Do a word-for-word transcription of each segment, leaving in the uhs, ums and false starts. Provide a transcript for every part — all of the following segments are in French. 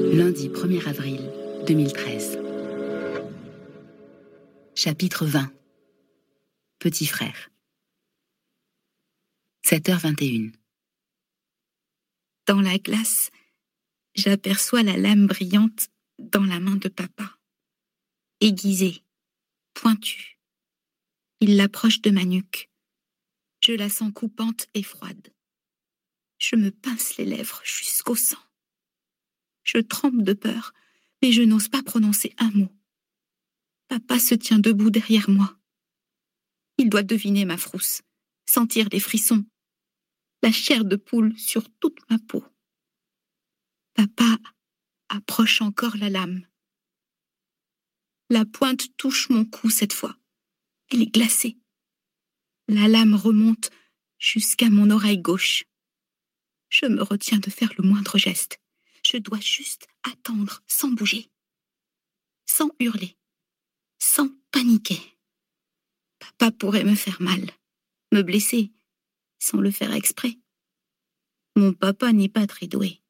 Lundi premier avril deux mille treize. Chapitre vingt. Petit frère. sept heures vingt et une. Dans la glace, j'aperçois la lame brillante dans la main de papa. Aiguisée, pointue. Il l'approche de ma nuque. Je la sens coupante et froide. Je me pince les lèvres jusqu'au sang. Je tremble de peur, mais je n'ose pas prononcer un mot. Papa se tient debout derrière moi. Il doit deviner ma frousse, sentir les frissons, la chair de poule sur toute ma peau. Papa approche encore la lame. La pointe touche mon cou cette fois. Elle est glacée. La lame remonte jusqu'à mon oreille gauche. Je me retiens de faire le moindre geste. Je dois juste attendre sans bouger, sans hurler, sans paniquer. Papa pourrait me faire mal, me blesser, sans le faire exprès. Mon papa n'est pas très doué.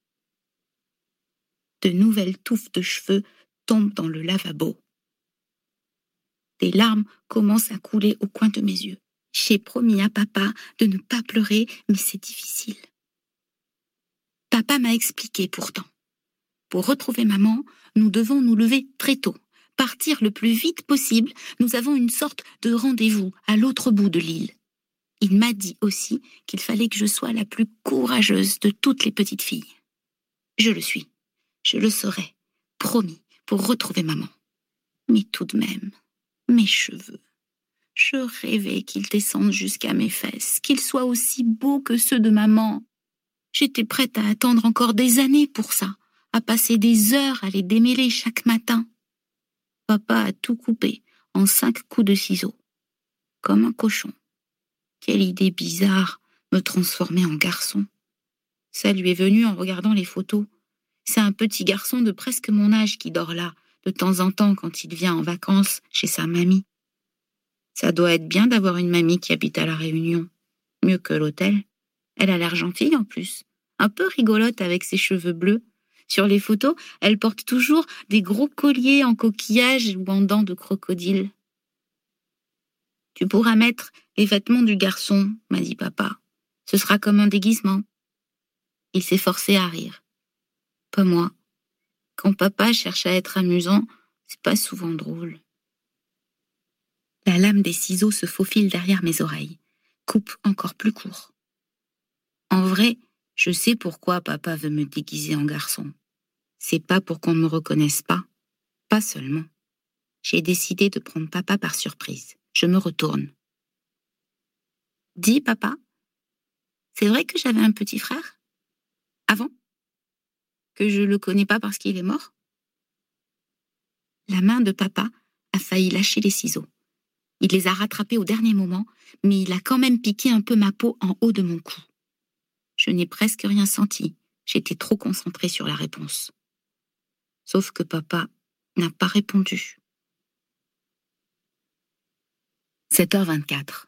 De nouvelles touffes de cheveux tombent dans le lavabo. Des larmes commencent à couler au coin de mes yeux. J'ai promis à papa de ne pas pleurer, mais c'est difficile. Papa m'a expliqué pourtant. Pour retrouver maman, nous devons nous lever très tôt, partir le plus vite possible. Nous avons une sorte de rendez-vous à l'autre bout de l'île. Il m'a dit aussi qu'il fallait que je sois la plus courageuse de toutes les petites filles. Je le suis. Je le serai, promis, pour retrouver maman. Mais tout de même, mes cheveux. Je rêvais qu'ils descendent jusqu'à mes fesses, qu'ils soient aussi beaux que ceux de maman. J'étais prête à attendre encore des années pour ça, à passer des heures à les démêler chaque matin. Papa a tout coupé en cinq coups de ciseaux, comme un cochon. Quelle idée bizarre, me transformer en garçon. Ça lui est venu en regardant les photos. C'est un petit garçon de presque mon âge qui dort là, de temps en temps quand il vient en vacances chez sa mamie. Ça doit être bien d'avoir une mamie qui habite à La Réunion. Mieux que l'hôtel. Elle a l'air gentille en plus, un peu rigolote avec ses cheveux bleus. Sur les photos, elle porte toujours des gros colliers en coquillage ou en dents de crocodile. Tu pourras mettre les vêtements du garçon, m'a dit papa. Ce sera comme un déguisement. Il s'est forcé à rire. Pas moi. Quand papa cherche à être amusant, c'est pas souvent drôle. La lame des ciseaux se faufile derrière mes oreilles, coupe encore plus court. En vrai, je sais pourquoi papa veut me déguiser en garçon. C'est pas pour qu'on ne me reconnaisse pas. Pas seulement. J'ai décidé de prendre papa par surprise. Je me retourne. Dis, papa, c'est vrai que j'avais un petit frère? Avant? Que je le connais pas parce qu'il est mort? La main de papa a failli lâcher les ciseaux. Il les a rattrapés au dernier moment, mais il a quand même piqué un peu ma peau en haut de mon cou. Je n'ai presque rien senti. J'étais trop concentrée sur la réponse. Sauf que papa n'a pas répondu. sept heures vingt-quatre.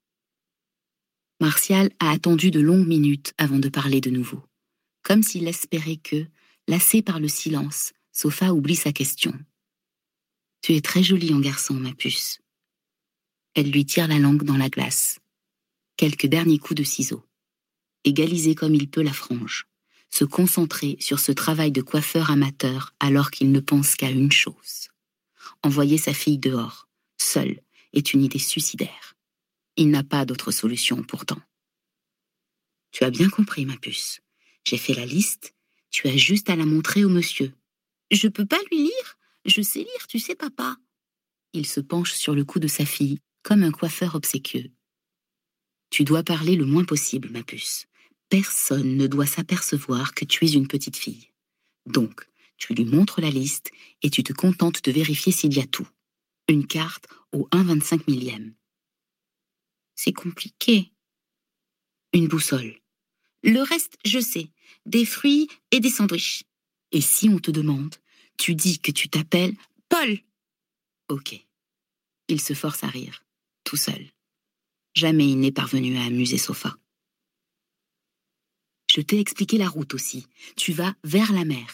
Martial a attendu de longues minutes avant de parler de nouveau, comme s'il espérait que, lassé par le silence, Sofa oublie sa question. « Tu es très jolie en garçon, ma puce. » Elle lui tire la langue dans la glace. Quelques derniers coups de ciseaux. Égaliser comme il peut la frange. Se concentrer sur ce travail de coiffeur amateur alors qu'il ne pense qu'à une chose. Envoyer sa fille dehors, seule, est une idée suicidaire. Il n'a pas d'autre solution pourtant. Tu as bien compris, ma puce. J'ai fait la liste, tu as juste à la montrer au monsieur. Je peux pas lui lire? Je sais lire, tu sais, papa. Il se penche sur le cou de sa fille, comme un coiffeur obséquieux. Tu dois parler le moins possible, ma puce. Personne ne doit s'apercevoir que tu es une petite fille. Donc, tu lui montres la liste et tu te contentes de vérifier s'il y a tout. Une carte au un vingt-cinq millième. C'est compliqué. Une boussole. Le reste, je sais. Des fruits et des sandwichs. Et si on te demande, tu dis que tu t'appelles Paul. Ok. Il se force à rire, tout seul. Jamais il n'est parvenu à amuser Sofa. Je t'ai expliqué la route aussi. Tu vas vers la mer.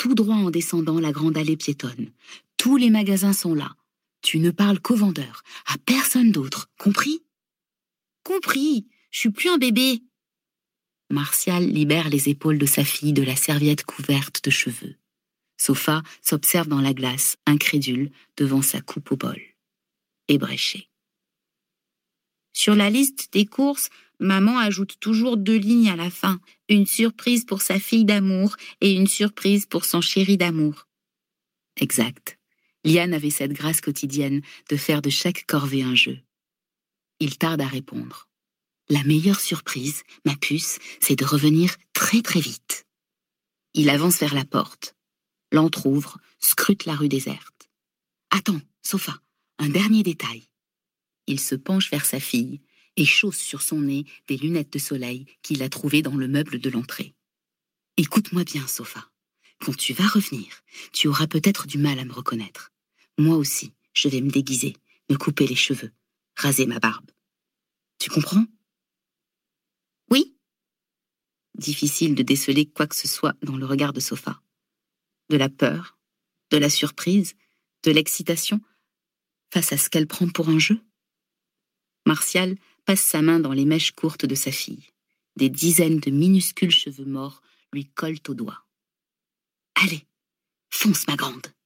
tout droit en descendant la grande allée piétonne. Tous les magasins sont là. Tu ne parles qu'au vendeur, à personne d'autre, compris ? Compris, je suis plus un bébé. Martial libère les épaules de sa fille de la serviette couverte de cheveux. Sofa s'observe dans la glace, incrédule, devant sa coupe au bol. Ébréché. Sur la liste des courses, maman ajoute toujours deux lignes à la fin. Une surprise pour sa fille d'amour et une surprise pour son chéri d'amour. Exact. Liane avait cette grâce quotidienne de faire de chaque corvée un jeu. Il tarde à répondre. La meilleure surprise, ma puce, c'est de revenir très très vite. Il avance vers la porte, l'entrouvre, scrute la rue déserte. Attends, Sofa, un dernier détail. Il se penche vers sa fille et chausse sur son nez des lunettes de soleil qu'il a trouvées dans le meuble de l'entrée. Écoute-moi bien, Sofa. Quand tu vas revenir, tu auras peut-être du mal à me reconnaître. Moi aussi, je vais me déguiser, me couper les cheveux, raser ma barbe. Tu comprends ? Oui. Difficile de déceler quoi que ce soit dans le regard de Sofa. De la peur, de la surprise, de l'excitation, face à ce qu'elle prend pour un jeu. Martial passe sa main dans les mèches courtes de sa fille. Des dizaines de minuscules cheveux morts lui collent aux doigts. Allez, fonce ma grande.